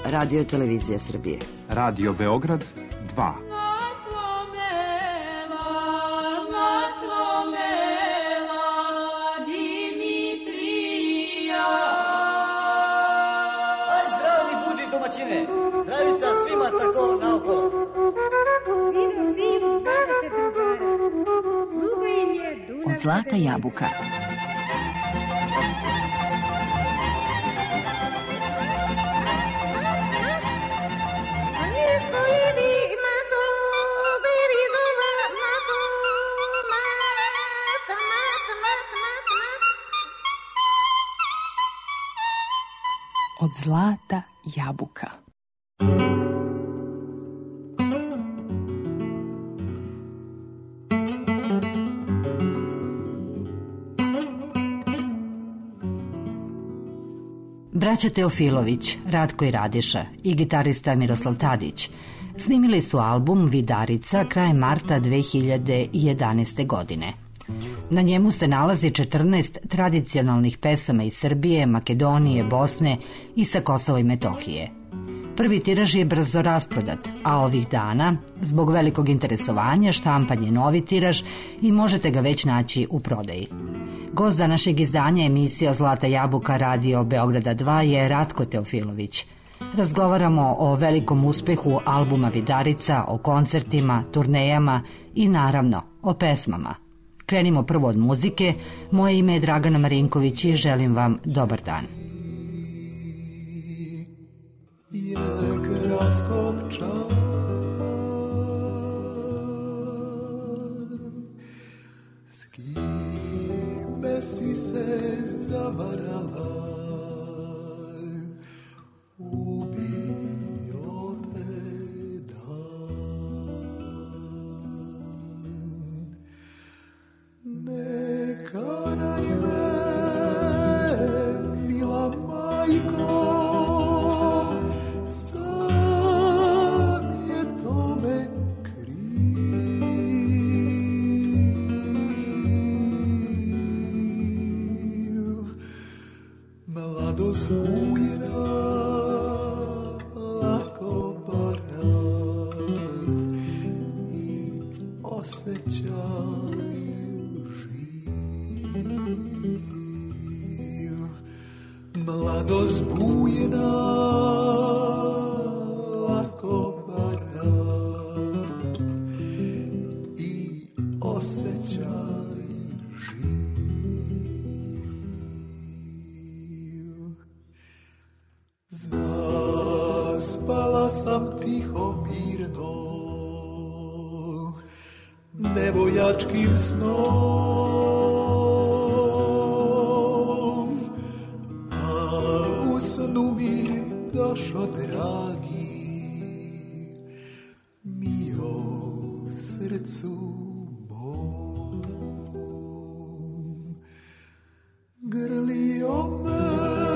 Radio Televizija Srbije. Radio Beograd 2. Zdravica svima tako naokolo. Od zlata jabuka. Od zlata jabuka. Braća Teofilović, Ratko i Radiša i gitarista Miroslav Tadić snimili su album Vidarica krajem marta 2011. godine. Na njemu se nalazi 14 tradicionalnih pesama iz Srbije, Makedonije, Bosne i sa Kosova i Metohije. Prvi tiraž je brzo rasprodat, a ovih dana, zbog velikog interesovanja, štampan je novi tiraž i možete ga već naći u prodaji. Gost današnjeg izdanja emisije Zlata jabuka Radio Beograda 2 je Ratko Teofilović. Razgovaramo o velikom uspehu albuma Vidarica, o koncertima, turnejama i naravno o pesmama. Krenimo prvo od muzike. Moje ime je Dragana Marinković i želim vam dobar dan. S kime si se zavarala, ubio te dan. Neka rajme, mila majko, ujena lako bara i osjećaj živ. Mladost bujena lako bara i osjećaj živ. Zaspala sam tiho mirno, nevojačkim snom, a u snu mi došo dragi, mio srcu mom. Grlio me,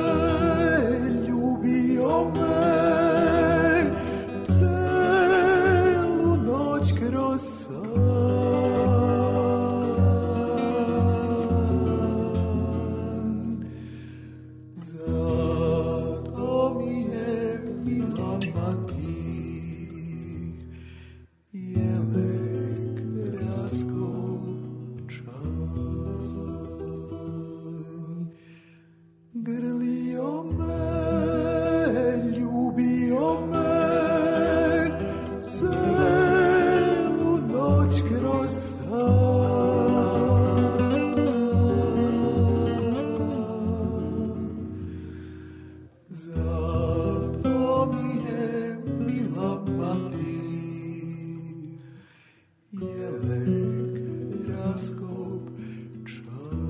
ljubio me, celu noć kroz san. Zato mi je mila mati jelek raskopčan. Grlio me, ljubio me, celu noć kroz san. Zato mi je mila mati jelek raskopčan.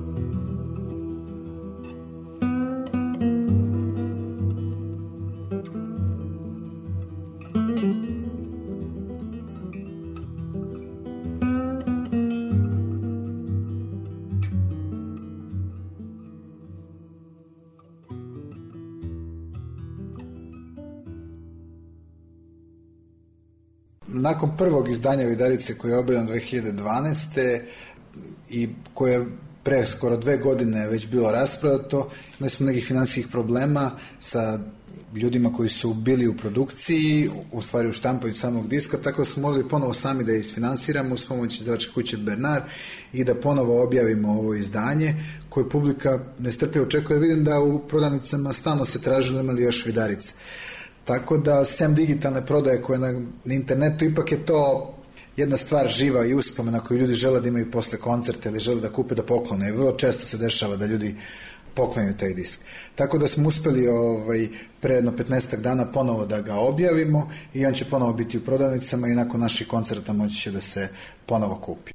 Nakon prvog izdanja Vidarice koje je objavljeno 2012. i koje pre skoro 2 godine je već bilo raspravljato, imali smo nekih financijskih problema sa ljudima koji su bili u produkciji, u stvari u štampanju samog diska, tako da smo morali ponovo sami da je isfinansiramo uz pomoć izdavačke kuće Bernard i da ponovo objavimo ovo izdanje koje publika nestrpljivo očekuje. Vidim da u prodavnicama stalno se tražilo, imali još Vidarice. Tako da, sem digitalne prodaje koje na internetu, ipak je to jedna stvar živa i uspomena koju ljudi žele da imaju posle koncerta ili žele da kupe, da poklone. Vrlo često se dešava da ljudi poklanjaju taj disk. Tako da smo uspeli pre jedno 15 dana ponovo da ga objavimo i on će ponovo biti u prodavnicama i nakon naših koncerta moći će da se ponovo kupi.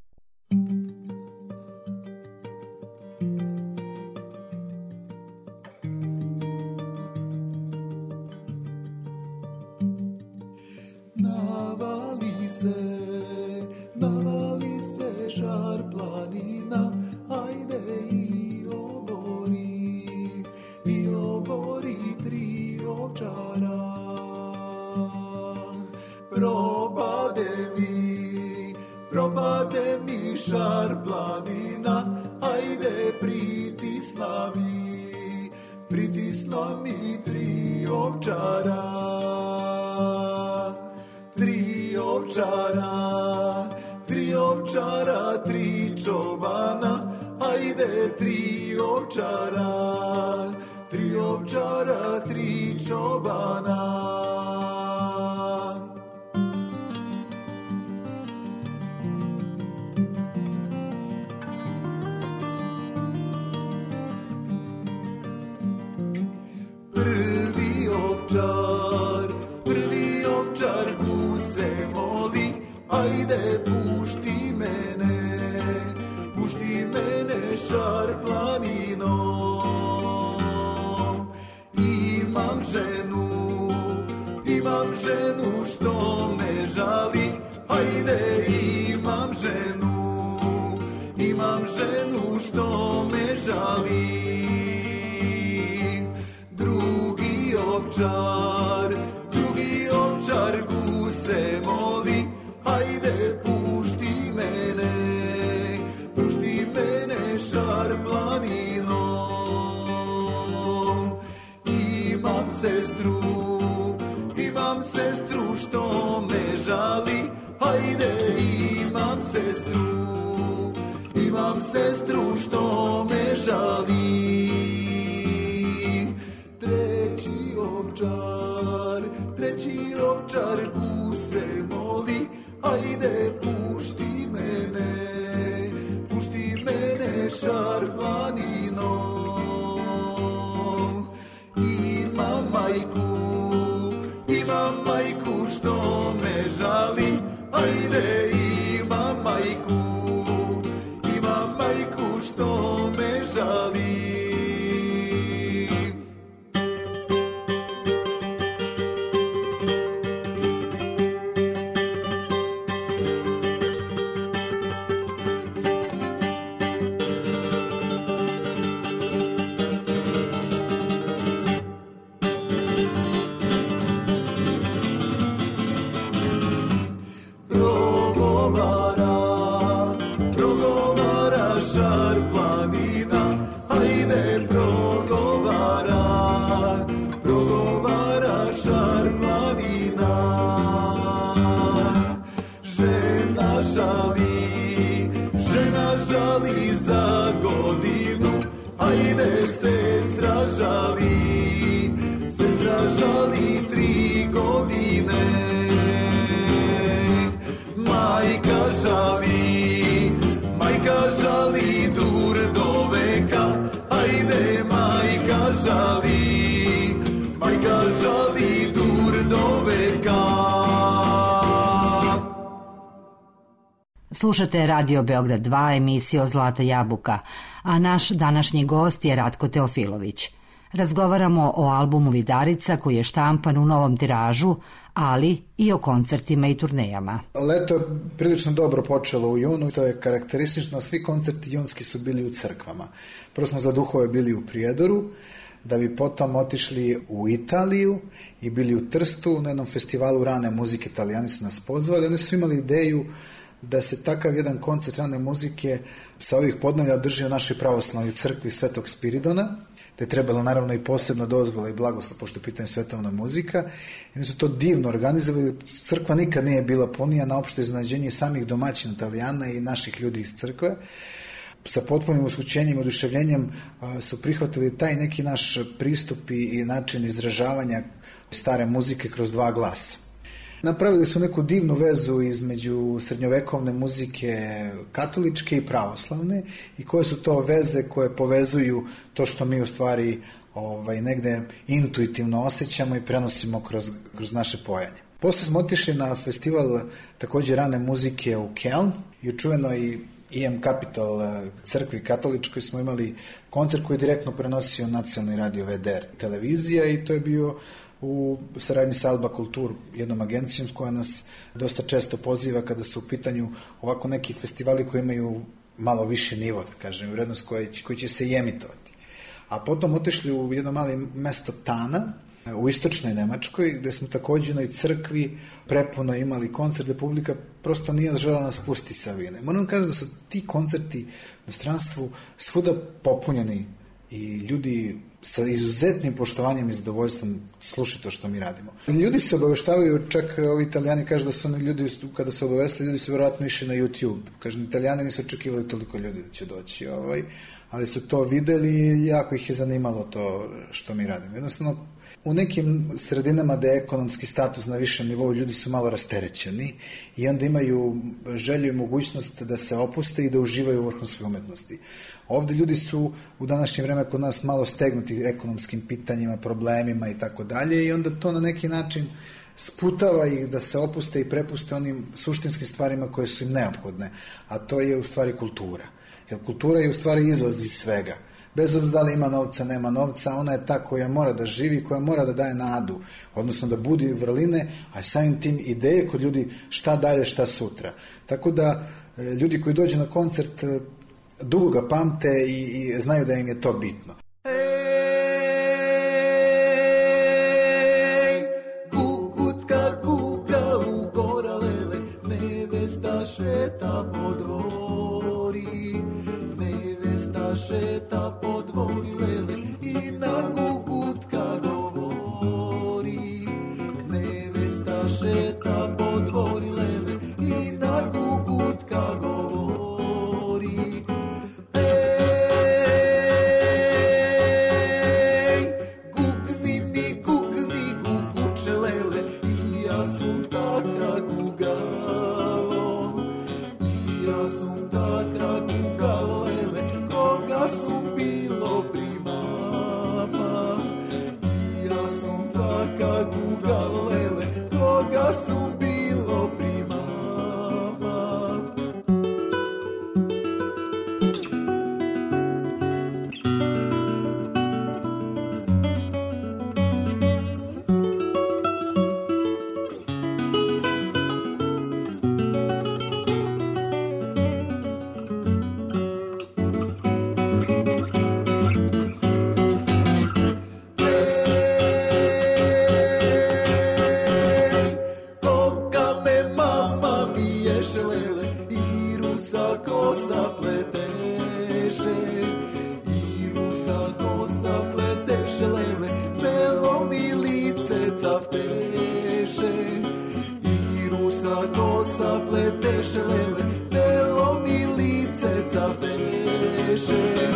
Navali se žar planina, ajde i obori 3 ovčara. Propade mi žar planina, ajde pritisna mi 3 ovčara. 3 ovčara, 3 čobana, ajde 3 ovčara, 3 čobana. Prvi ovčar guse moli, ajde pušti mene žar planino. Imam ženu što me žali, ajde imam ženu što me žali. Drugi ovčar guse moli, ajde pušti mene žar planino. Imam sestru što me žali, ajde imam sestru što me žali. Treći ovčar guse moli, ajde pušti mene žar planino. Imam majku što me žali, ajde imam majku što me žali. Slušate Radio Beograd 2, emisiju Zlata jabuka, a naš današnji gost je Ratko Teofilović. Razgovaramo o albumu Vidarica koji je štampan u novom tiražu, ali i o koncertima i turnejama. Leto je prilično dobro počelo u junu, to je karakteristično, svi koncerti junski su bili u crkvama. Prvo smo za duhove bili u Prijedoru, da bi potom otišli u Italiju i bili u Trstu na jednom festivalu rane muzike, Italijani su nas pozvali, oni su imali ideju da se takav jedan koncert rane muzike sa ovih podneblja održi u našoj pravoslavnoj crkvi Svetog Spiridona, da je trebalo naravno i posebna dozvola i blagoslov, pošto je pitanje svetovna muzika. I su to divno organizovali. Crkva nikad nije bila punija, na opšte iznenađenje samih domaćina Italijana i naših ljudi iz crkve. Sa potpunim uskućenjem i oduševljenjem su prihvatili taj neki naš pristup i način izražavanja stare muzike kroz dva glasa. Napravili su neku divnu vezu između srednjovekovne muzike katoličke i pravoslavne i koje su to veze koje povezuju to što mi u stvari negde intuitivno osjećamo i prenosimo kroz naše pojanje. Posle smo otišli na festival takođe rane muzike u Keln i u čuvenoj IM Capital crkvi katoličkoj smo imali koncert koji je direktno prenosio nacionalni radio VDR televizija i to je bio u saradnji sa Alba Kultur, jednom agencijom koja nas dosta često poziva kada su u pitanju ovako neki festivali koji imaju malo više nivo, da kažem, vrednost koji će se i emitovati. A potom otišli u jedno mali mesto Tana, u istočnoj Nemačkoj, gde smo takođe na crkvi prepuno imali koncert, gde publika prosto nije želela nas pusti sa vine. Moram kažem da su ti koncerti u stranstvu svuda popunjeni i ljudi sa izuzetnim poštovanjem i zadovoljstvom slušaju to što mi radimo. Ljudi se obaveštavaju, čak ovi Italijani kažu da su oni ljudi, kada se obavestili, ljudi su vjerojatno išli na YouTube. Kažem, Italijani nisu očekivali toliko ljudi da će doći, ali su to videli i jako ih je zanimalo to što mi radimo. Jednostavno, u nekim sredinama da je ekonomski status na višem nivou, ljudi su malo rasterećeni i onda imaju želju i mogućnost da se opuste i da uživaju u vrhunskoj umetnosti. Ovde ljudi su u današnje vreme kod nas malo stegnuti ekonomskim pitanjima, problemima i tako dalje i onda to na neki način sputava ih da se opuste i prepuste onim suštinskim stvarima koje su im neophodne, a to je u stvari kultura. Jer kultura je u stvari izlaz iz svega. Bez obzira da li ima novca, nema novca, ona je ta koja mora da živi, koja mora da daje nadu, odnosno da budi vrline, a samim tim ideje kod ljudi šta dalje, šta sutra. Tako da ljudi koji dođu na koncert dugo ga pamte i znaju da im je to bitno. Gugutka guga u gora lele, nevesta šeta po dvori, nevesta šeta po dvori lele i na gugutka govori, nevesta šeta po dvori lele i na gugutka govori. Gugni mi, guguče lele, i ja sam taka gugalo, i ja sam taka gugalo lele, koga su bilo primama, i ja sam taka gugalo lele, koga su bilo primama. Koga me mama miješe lele, i rusa kosa pleteše, i rusa kosa pleteše lele, melo mi lice cafteše, i rusa kosa pleteše lele, melo mi lice cafteše.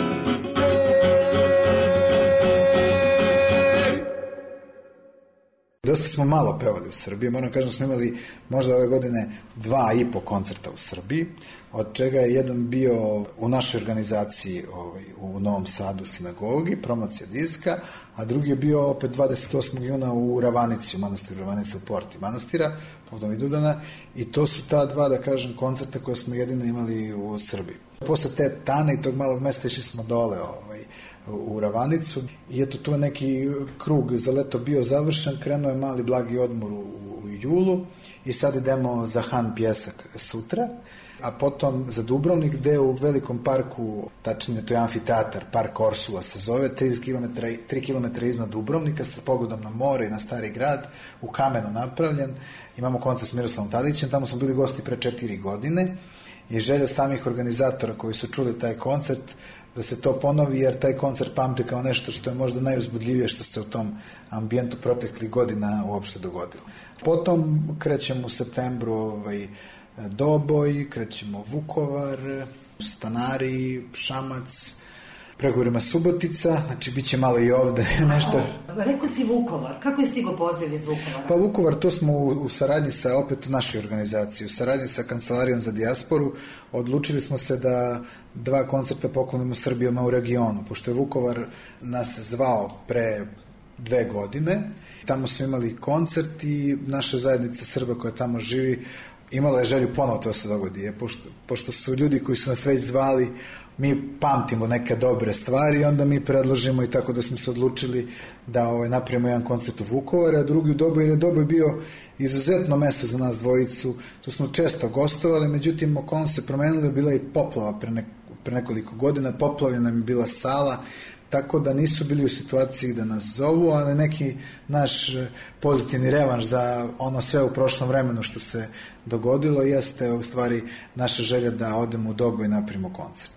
Dosta smo malo pevali u Srbiji, moram kažem da smo imali možda ove godine 2,5 koncerta u Srbiji, od čega je jedan bio u našoj organizaciji u Novom Sadu sinagogi, promocija diska, a drugi je bio opet 28. juna u Ravanici, u manastiru Ravanica u porti manastira, povodom Vidovdana, i to su ta dva, da kažem, koncerta koje smo jedino imali u Srbiji. Posle te Tane i tog malog mesta išli smo dole u Ravanicu i eto tu je neki krug za leto bio završen, krenuo je mali blagi odmor u julu i sad idemo za Han Pjesak sutra. a potom za Dubrovnik, gde u velikom parku, tačnije to je amfiteatar, park Orsula se zove, 3 km iznad Dubrovnika sa pogledom na more i na stari grad, u kamenu napravljen. Imamo koncert s Miroslavom Tadićem, tamo smo bili gosti pre 4 godine i želja samih organizatora koji su čuli taj koncert da se to ponovi, jer taj koncert pamte kao nešto što je možda najuzbudljivije što se u tom ambijentu proteklih godina uopšte dogodilo. Potom krećemo u septembru Doboj, krećemo Vukovar, Stanari, Šamac, pregovorima Subotica, znači bit će malo i ovde nešto. Rekao si Vukovar, kako je stigo poziv iz Vukovara? Pa Vukovar, to smo u saradnji sa, opet u našoj organizaciji, u saradnji sa Kancelarijom za dijasporu, odlučili smo se da 2 koncerta poklonimo Srbijama u regionu, pošto je Vukovar nas zvao pre 2 godine. Tamo smo imali koncert i naša zajednica Srba koja tamo živi imala je želju ponovo to se dogodi. Pošto su ljudi koji su nas već zvali, mi pamtimo neke dobre stvari i onda mi predložimo i tako da smo se odlučili da napravimo jedan koncert u Vukovaru, a drugi u Doboj, jer je Doboj bio izuzetno mesto za nas dvojicu. Tu smo često gostovali, međutim okolnost se promenila, bila i poplava pre nekoliko godina, poplavljena nam je bila sala, tako da nisu bili u situaciji da nas zovu, ali neki naš pozitivni revanš za ono sve u prošlom vremenu što se dogodilo jeste u stvari naša želja da odemo u Doboj i napravimo koncert.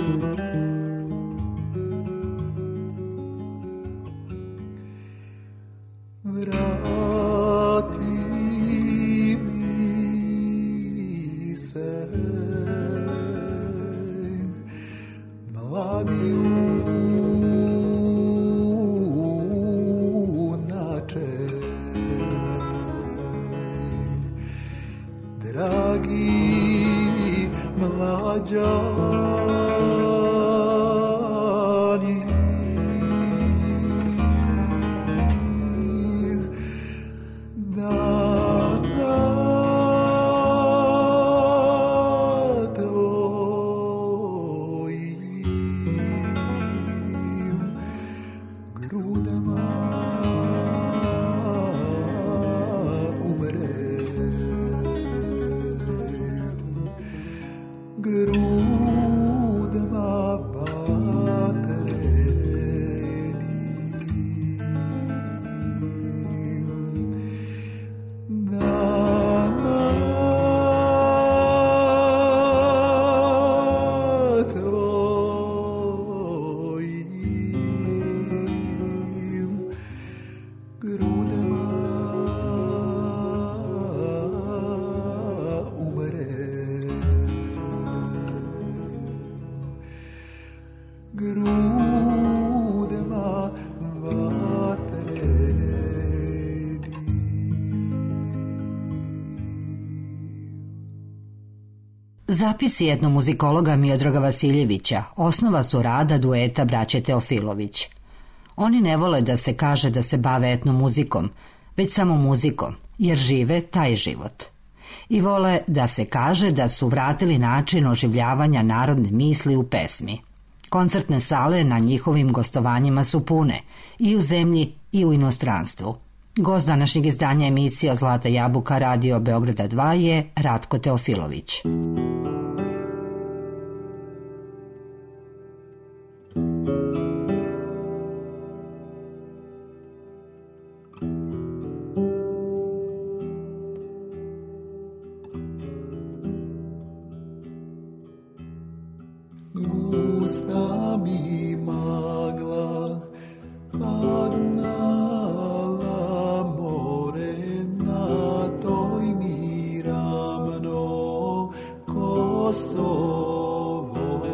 Zapisi etnomuzikologa Miodraga Vasiljevića osnova su rada dueta braće Teofilović. Oni ne vole da se kaže da se bave etnomuzikom, već samo muzikom, jer žive taj život. I vole da se kaže da su vratili način oživljavanja narodne misli u pesmi. Koncertne sale na njihovim gostovanjima su pune, i u zemlji i u inostranstvu. Gost današnjeg izdanja emisije Zlata jabuka Radio Beograda 2 je Ratko Teofilović. Gusta mi magla padnala morena, toj mi ravno Kosovo.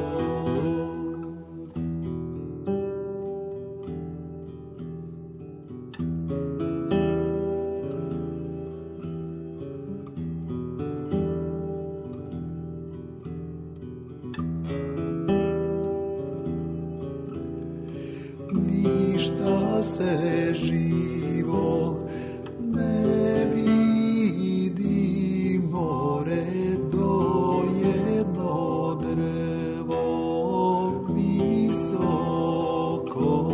Ništa se živo ne vidi, more do jedno drvo visoko.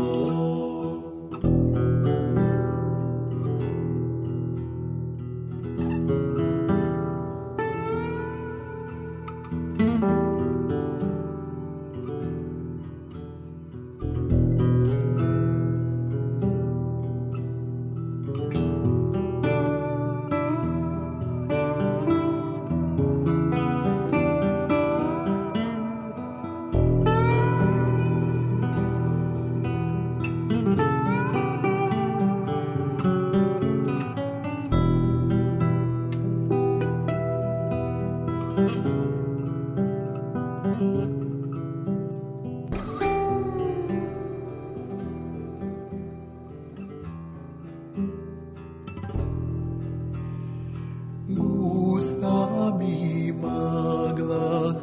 Gusta mi magla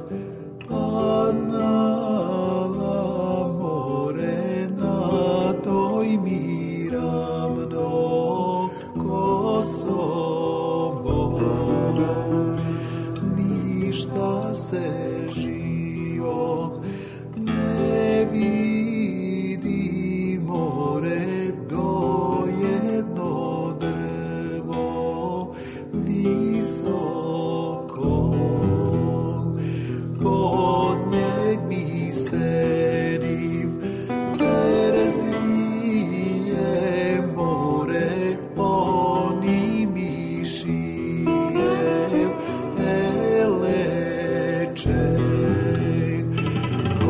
padnala morena, toj mi ravno Kosovo. Ništa se živo ne vidi, more do jedno drvo visoko. Pod njeg mi sedim, Terzije more, oni mi šijem eleče.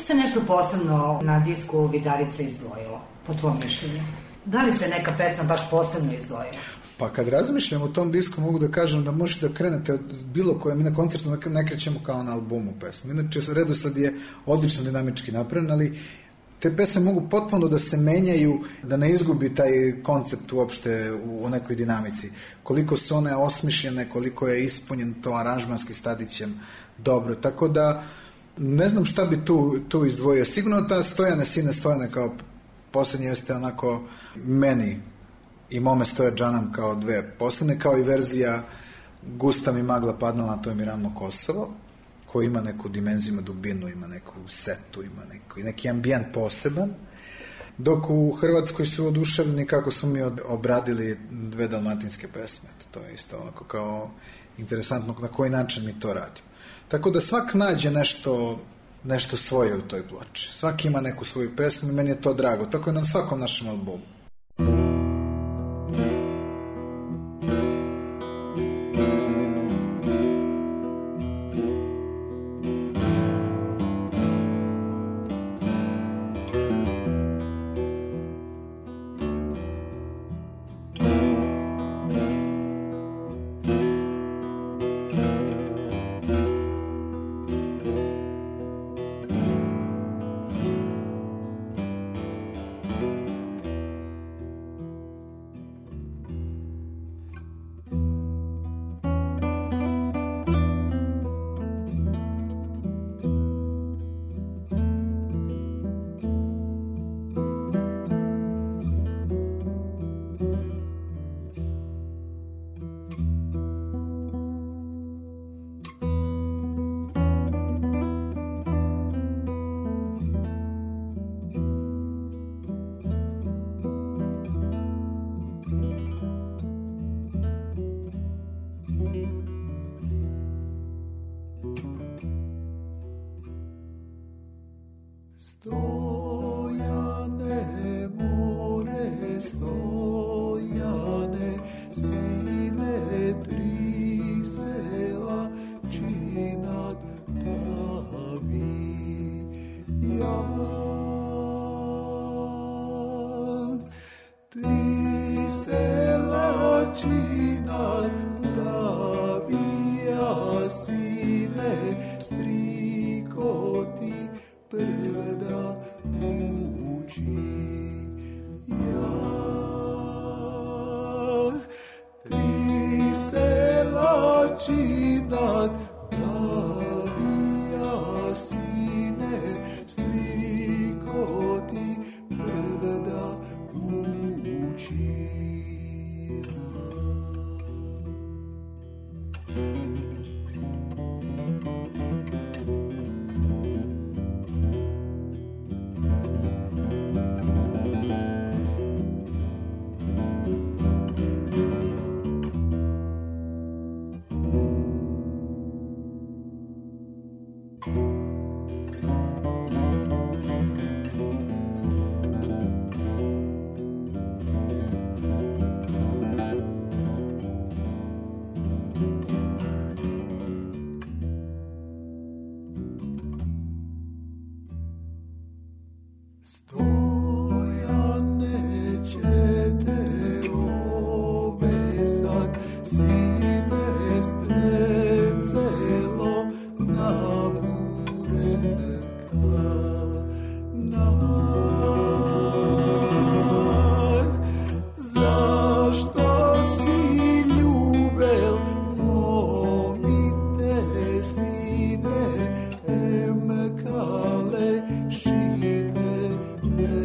se nešto posebno na disku Vidarica izdvojilo, po tvom mišljenju? Da li se neka pesma baš posebno izdvojila? Pa kad razmišljam o tom disku, mogu da kažem da možete da krenete od bilo koje, mi na koncertu ne krećemo kao na albumu pesmu. Inače, redosled je odlično dinamički napravljen, ali te pesme mogu potpuno da se menjaju, da ne izgubi taj koncept uopšte u nekoj dinamici. Koliko su one osmišljene, koliko je ispunjen to aranžmanski Stadićem dobro. Tako da, ne znam šta bi tu izdvojio. Sigurno ta Stojane, sine Stojane kao poslednje jeste onako meni i mome Stoja Džanam kao dve poslednje, kao i verzija Gusta mi magla padnala, to je mi ravno Kosovo, koji ima neku dimenziju, ima dubinu, ima neku setu, ima neki ambijent poseban, dok u Hrvatskoj su oduševljeni kako smo mi obradili dve dalmatinske pesme. To je isto ovako kao interesantno na koji način mi to radimo. Tako da svak nađe nešto svoje u toj ploči. Svak ima neku svoju pesmu i meni je to drago. Tako je na svakom našem albumu. Stojane, more, Stojane, sine tri sela, činat pravi ja. Tri sela činat pravi ja, sine, striko ti prvda muči ja. Tri sela činat pravi ja, sine, striko ti prvda muči ja. Stojane će te obesat, sine strecelo na bureka. Zašto si ljubel momite, sine, em kale šite ne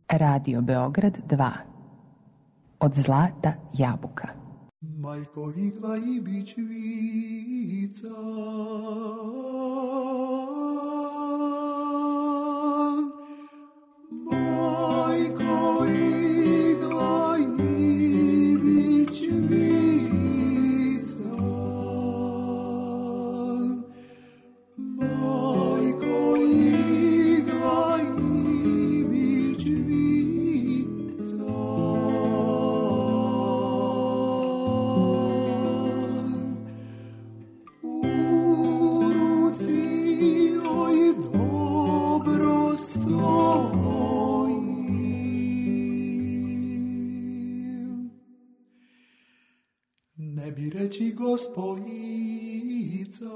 Radio Beograd 2. Od zlata jabuka. Majko igla i bičvica, majko igla i bičvica, majko igla i bičvica. Ne bi reći gospojica,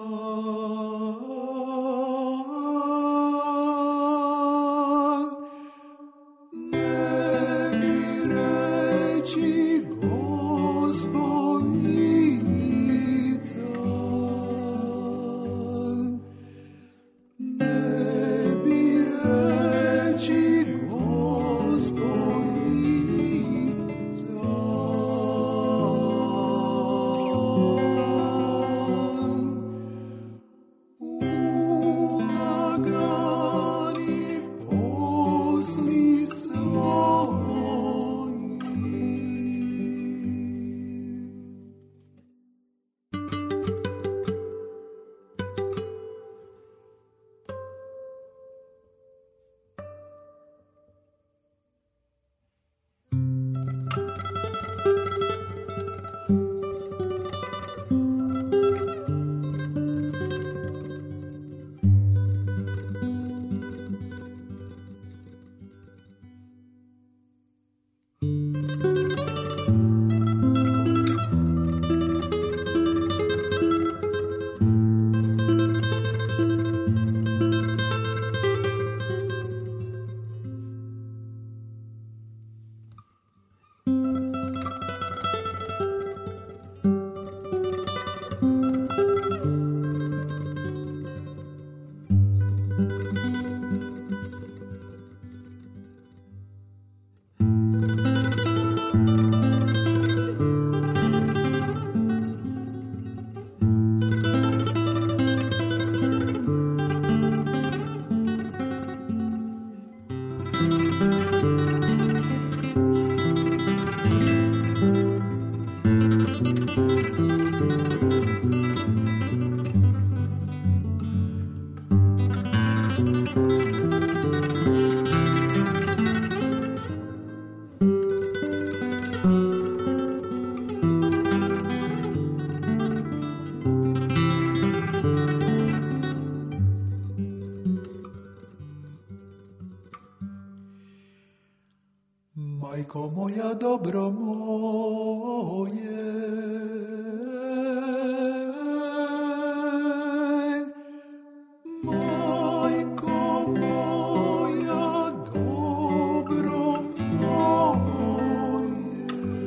ne bi reći gospojica, ne bi reći gospojica. Majko moja, dobro moje, majko moja, dobro moje,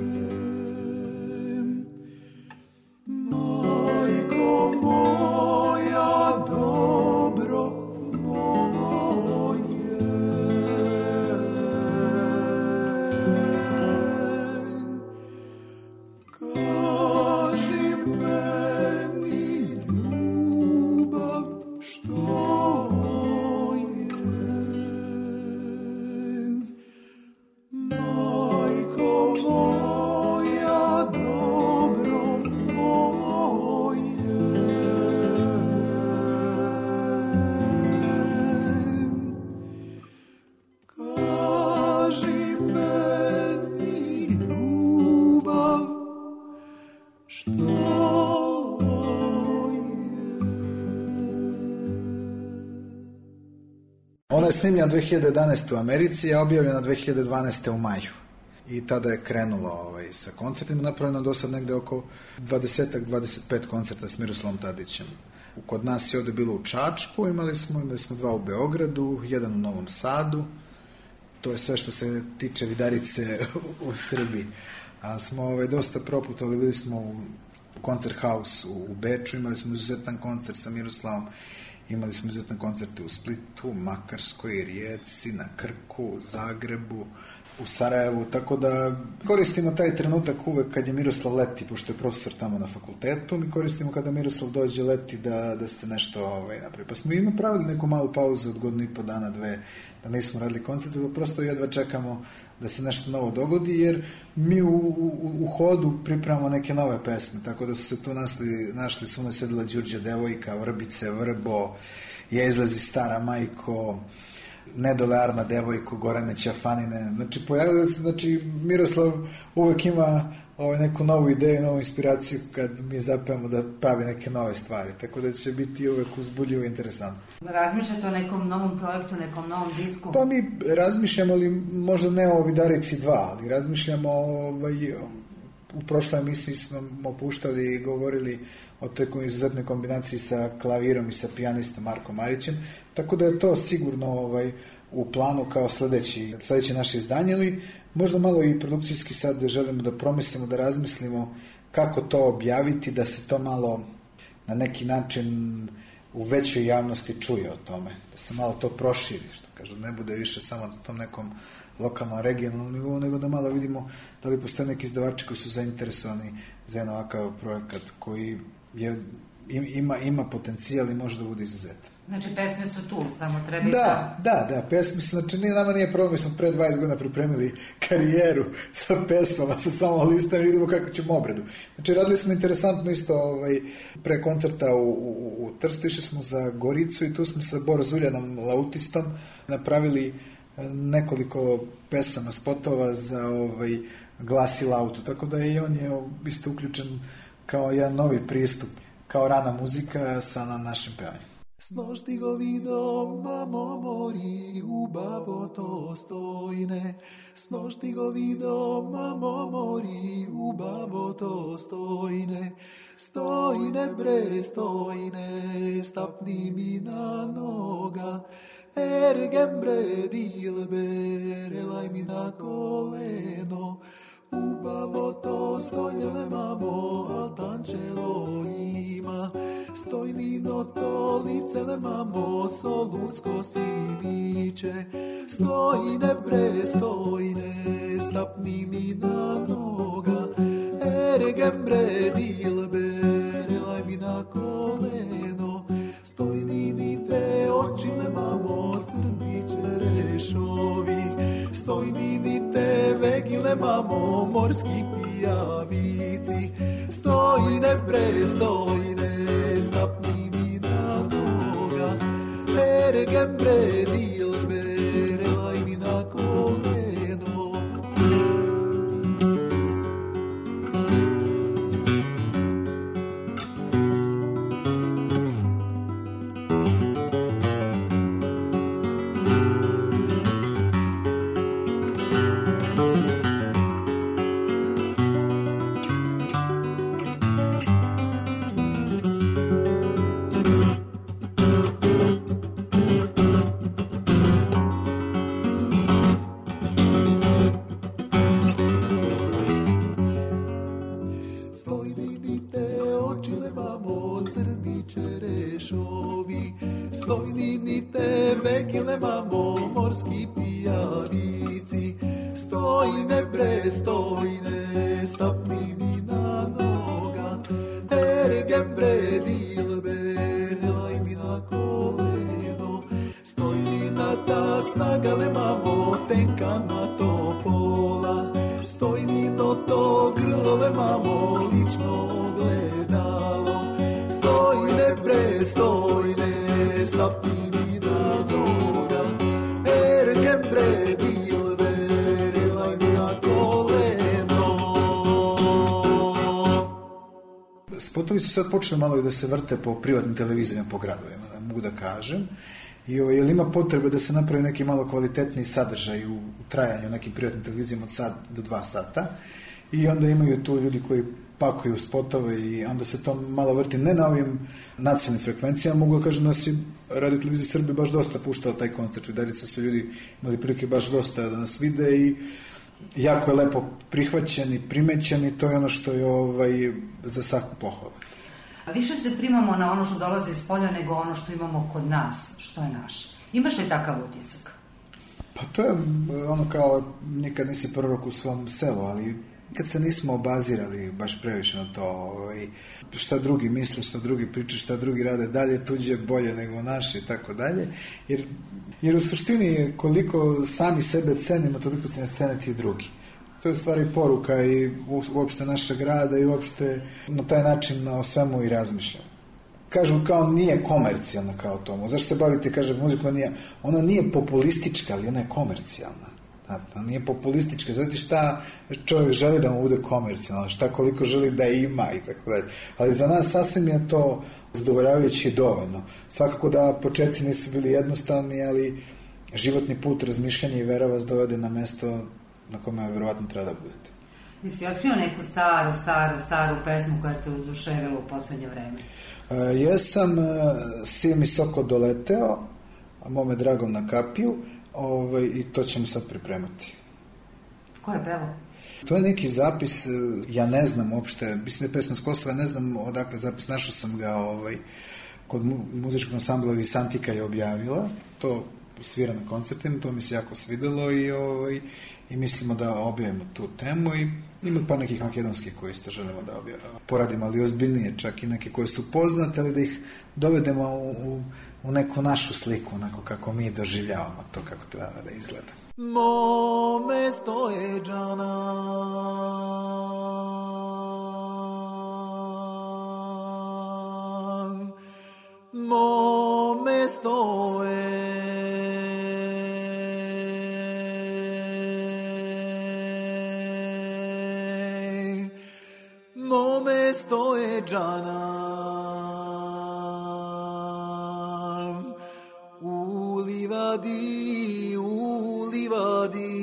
majko moja, dobro moje. Ona je snimljena 2011. u Americi, a objavljena 2012. u maju. I tada je krenulo sa koncertima, napravljeno do sad negde oko 20-25 koncerta s Miroslavom Tadićem. Kod nas je ovde bilo u Čačku, imali smo 2 u Beogradu, 1 u Novom Sadu. To je sve što se tiče Vidarice u Srbiji. A smo dosta proputovali, bili smo u Koncert House u Beču, imali smo izuzetan koncert sa Miroslavom Imali smo izuzetne koncerte u Splitu, Makarskoj, Rijeci, na Krku, Zagrebu, u Sarajevu, tako da koristimo taj trenutak uvek kad je Miroslav leti, pošto je profesor tamo na fakultetu, mi koristimo kada Miroslav dođe leti da se nešto napravi. Pa smo i napravili neku malu pauzu od godinu i po dana, dve, da nismo radili koncerte, pa prosto jedva čekamo da se nešto novo dogodi, jer mi u hodu pripremamo neke nove pesme, tako da su se tu našli Suno sedela Đurđa devojka, Vrbice, Vrbo, Ja izlazi stara majko, Nedolarna devojko, Gorane Ćafanine. Znači, pojavili se, Miroslav uvek ima neku novu ideju, novu inspiraciju kad mi zapevamo da pravi neke nove stvari. Tako da će biti uvek uzbudljivo i interesantno. Razmišljate o nekom novom projektu, nekom novom disku? Pa mi razmišljamo, ali možda ne o Vidarici 2, ali razmišljamo u prošloj emisiji smo puštali i govorili o toj izuzetnoj kombinaciji sa klavirom i sa pijanistom Markom Marićem, tako da je to sigurno u planu kao sledeće naše izdanje, ali možda malo i produkcijski sad želimo da promislimo, da razmislimo kako to objaviti, da se to malo na neki način u većoj javnosti čuje o tome, da se malo to proširi, što kažu, ne bude više samo na tom nekom lokalnom, regionalnom nivou, nego da malo vidimo da li postoje neki izdavači koji su zainteresovani za jedan ovakav projekat koji ima potencijal i može da bude izuzetan. Znači, pesme su tu, samo treba... Da, pesme su, znači, nama nije problem, mi smo pre 20 godina pripremili karijeru sa pesmama, sa samo listama i vidimo kako ćemo obradu. Znači, radili smo interesantno isto pre koncerta u Trstu, išli smo za Goricu i tu smo sa Bor Zuljanom, lautistom, napravili nekoliko pesama, spotova za Glas i lautu, tako da i on je isto uključen kao jedan novi pristup, kao rana muzika sa našim pevanjem. Snož ti go vido, mamo mori, ubavo to stojne. Snož ti go vido, mamo mori, ubavo to stojne. Stojne bre, stojne, stapni mi na noga. Ergem bre, dilbe, relaj mi na koleno. Ubavo to stojnjele mamo, al tančelo ima. Stojnino to licele mamo, solunsko si viče. Stojne bre, stojne, stapni mi na noga. Ergem bre, dilbe, relaj mi na koleno. Stojnini te očile mamo, crniče rešovi. Stojnini te vegile mamo, morski pijavici. Stojne bre, stojne, stapni mi na noga. Ergem bre, dilbe, relaj mi na koleno. Spotovi su sad počeli malo da se vrte po privatnim televizijama po gradovima, mogu da kažem. Jer ima potrebe da se napravi neki malo kvalitetniji sadržaj u trajanju nekim privatnim televizijama od sat do 2 sata. I onda imaju tu ljudi koji pakuju spotove i onda se to malo vrti ne na ovim nacionalnim frekvencijama. Mogu da kažem da si Radio Televizija Srbije baš dosta puštao taj koncert. Vidarica su ljudi imali prilike baš dosta da nas vide i jako je lepo prihvaćen i primećen i to je ono što je za svaku pohvalu. A više se primamo na ono što dolazi iz polja nego ono što imamo kod nas, što je naše. Imaš li takav utisak? Pa to je ono kao nikad nisi prorok u svom selu, ali kad se nismo obazirali baš previše na to, šta drugi misle, šta drugi pričaju, šta drugi rade dalje, tuđe bolje nego naše i tako dalje, jer u suštini koliko sami sebe cenimo, toliko će nas ceniti drugi. To je u stvari poruka i uopšte našeg rada i uopšte na taj način o svemu i razmišljamo. Kažu kao nije komercijalna kao tomu. Zašto se bavite, kaže, muzika ona nije populistička, ali ona je komercijalna. Ona nije populistička. Znate šta čovjek želi da mu bude komercijalno, šta koliko želi da ima i tako dalje. Ali za nas sasvim je to zadovoljavajuće i dovoljno. Svakako da početci nisu bili jednostavni, ali životni put, razmišljanje i vera vas dovede na mesto na kome verovatno treba da budete. Jesi otkrio neku staru pesmu koja te oduševila u poslednje vreme? Jesam, Sije mi soko doleteo, a mome dragom na kapiju, i to ćemo sad pripremati. Ko je pevao? To je neki zapis, ja ne znam uopšte, mislim da je pesma s Kosova, ne znam odakle zapis, našao sam ga kod muzičkog ansambla Visantika je objavila, to svira na koncertima, to mi se jako svidelo i mislimo da objavimo tu temu i ima par nekih makedonskih koje isto želimo da poradimo, ali ozbiljnije, čak i neke koje su poznate, ali da ih dovedemo u neku našu sliku, onako kako mi doživljavamo to, kako treba da izgleda. Mome stoje džana, mome stoje, mome stoje džana, u livadi, u livadi,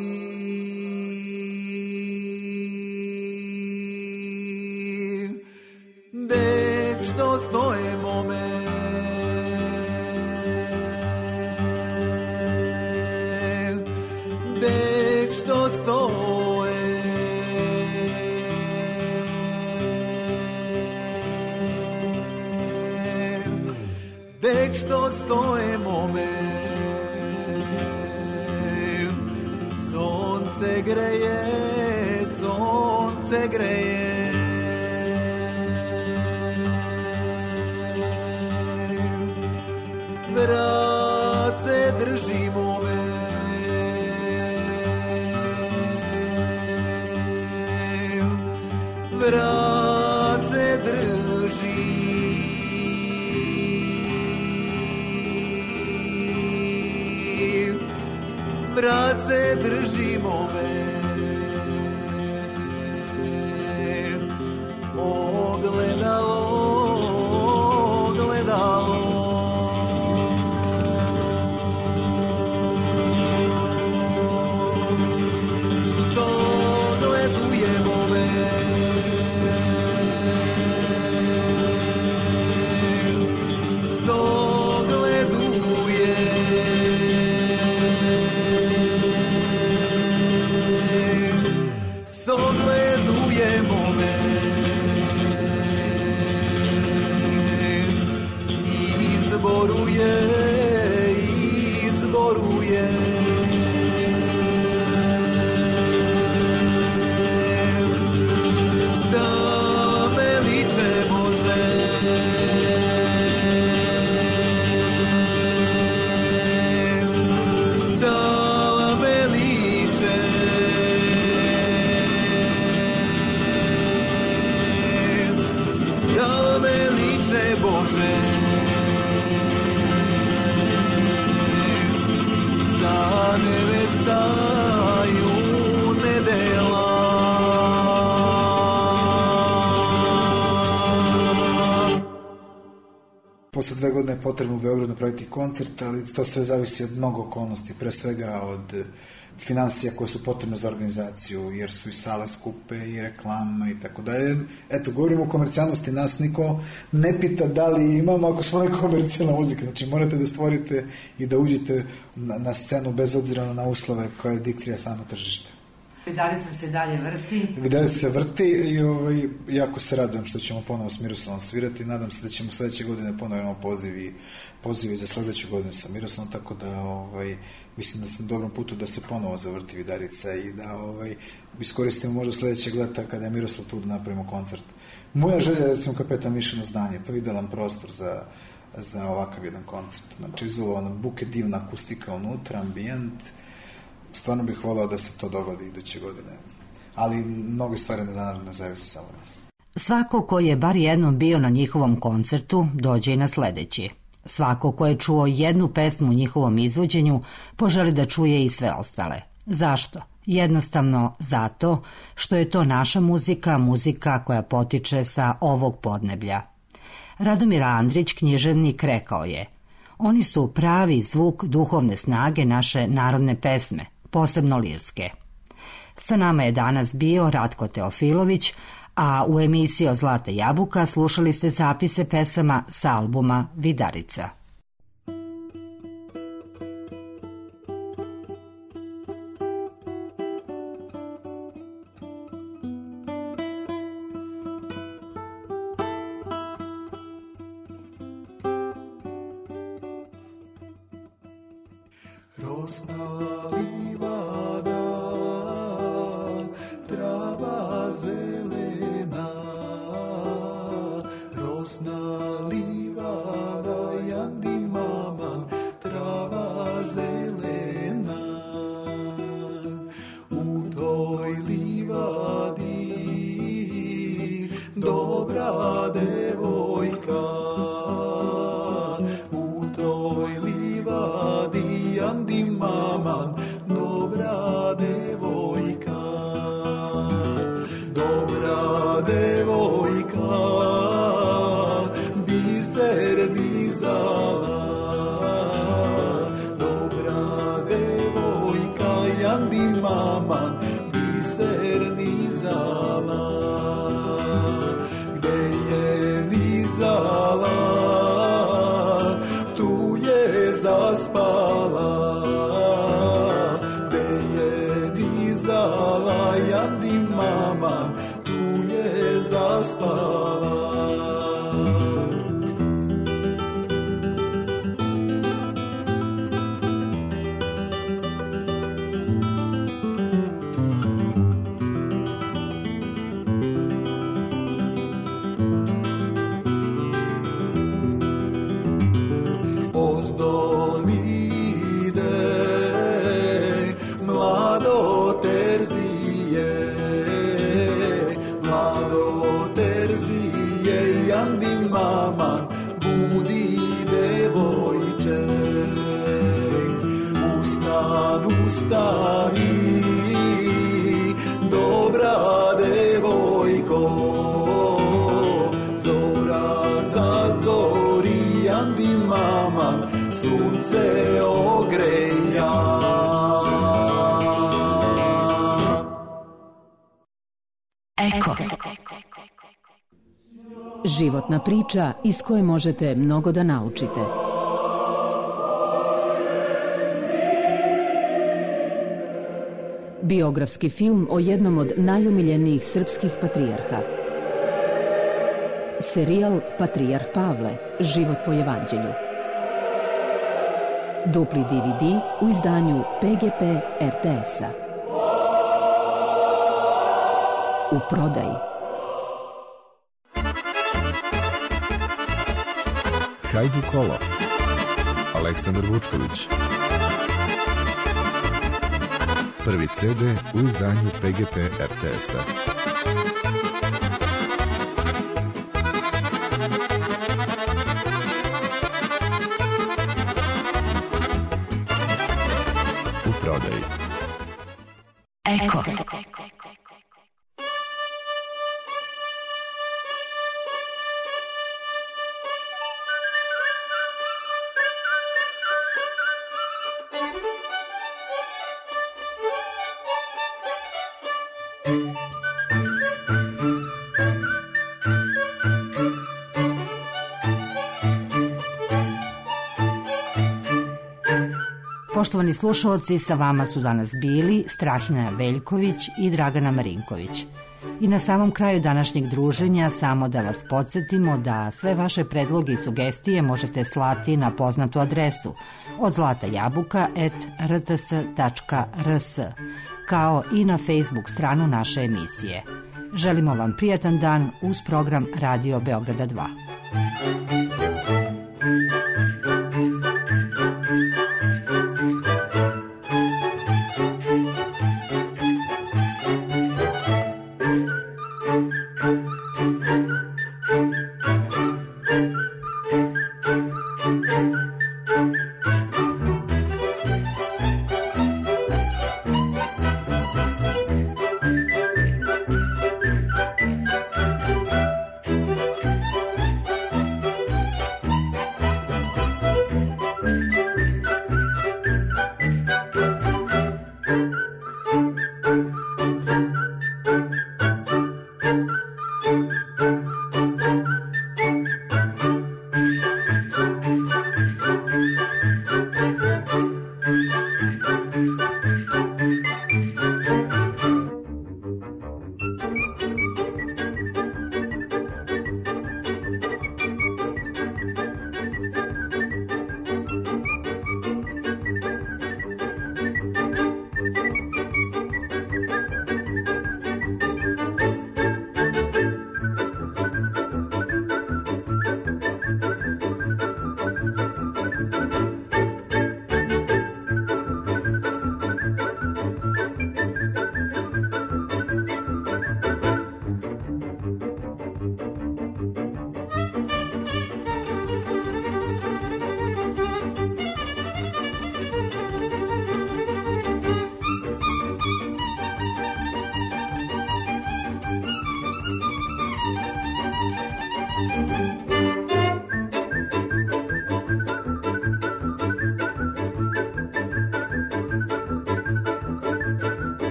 dek što stoje mome, dek što stoje, dek što stoje mome, sonce greje, sonce greje, brat se drži mome, brat se drži, brat se drži mome, ogledalo, ogledalo, sogleduje mome, sogleduje, sogleduje mome, izboruje, izboruje, da me lice Bože, da me lice, da me lice Bože, za nevestaju nedela. Posle 2 godine je potrebno u Beogradu napraviti koncert, ali to sve zavisi od mnogo okolnosti, pre svega od finansija koje su potrebne za organizaciju, jer su i sale skupe i reklama i tako dalje. Eto, govorimo o komercijalnosti, nas niko ne pita da li imamo ako smo nekomercijalna muzika, znači morate da stvorite i da uđete na scenu bez obzira na uslove koje diktira samo tržište. Vidarica se dalje vrti. Vidarica se vrti i jako se radujem što ćemo ponovo s Miroslavom svirati. Nadam se da ćemo sledeće godine ponovo imamo pozivi za sledeću godinu sa Miroslavom, tako da mislim da sam na dobrom putu da se ponovo zavrti Vidarica i da iskoristimo možda sledećeg leta kada je Miroslav tu da napravimo koncert. Moja želja je recimo Kapetan Mišino zdanje, to je idealan prostor za ovakav jedan koncert. Znači izolovan od buke, divna akustika unutra, ambijent. Stvarno bih volao da se to dogodi iduće godine. Ali mnogo stvari ne zavisi samo nas. Svako ko je bar jednom bio na njihovom koncertu, dođe i na sledeći. Svako ko je čuo jednu pesmu u njihovom izvođenju, poželi da čuje i sve ostale. Zašto? Jednostavno zato što je to naša muzika, muzika koja potiče sa ovog podneblja. Radomir Andrić, književnik, rekao je: oni su pravi zvuk duhovne snage naše narodne pesme, posebno lirske. Sa nama je danas bio Ratko Teofilović, a u emisiji Od zlata jabuka slušali ste zapise pesama sa albuma Vidarica. Rosna livada, trava zelena, rosna livada, jandi maman, trava zelena. U toj livadi dobra devojka, u toj livadi jandi maman, dobra devojka, dobra devojka, biser dizala, dobra devojka, jandi maman, biser nizala, gde je nizala, tu je zaspala, gde je dizala, jandi maman, tu je zaspala. Ozdol vide mlado terzije, jandi maman, budi devojče, ustani, dobra devojko, zora zazori, jandi maman, sunce ogreja. Eko. Životna priča iz koje možete mnogo da naučite. Biografski film o jednom od najomiljenijih srpskih patrijarha. Serijal Patrijarh Pavle, život po evanđelju. Dupli DVD u izdanju PGP RTS-a. U prodaji. Hajdu kolo. Aleksandar Vučković. Prvi CD u izdanju PGP RTS-a. U prodaji. Eko. Poštovani slušaoci, sa vama su danas bili Strahina Veljković i Dragana Marinković. I na samom kraju današnjeg druženja samo da vas podsjetimo da sve vaše predloge i sugestije možete slati na poznatu adresu odzlatajabuka@rts.rs, kao i na Facebook stranu naše emisije. Želimo vam prijatan dan uz program Radio Beograda 2.